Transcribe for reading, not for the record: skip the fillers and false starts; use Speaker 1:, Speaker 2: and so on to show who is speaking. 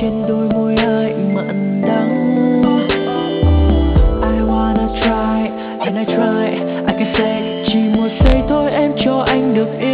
Speaker 1: trên đôi môi anh mặn đắng. I wanna try and I try, I can say chỉ một giây thôi em cho anh được yêu.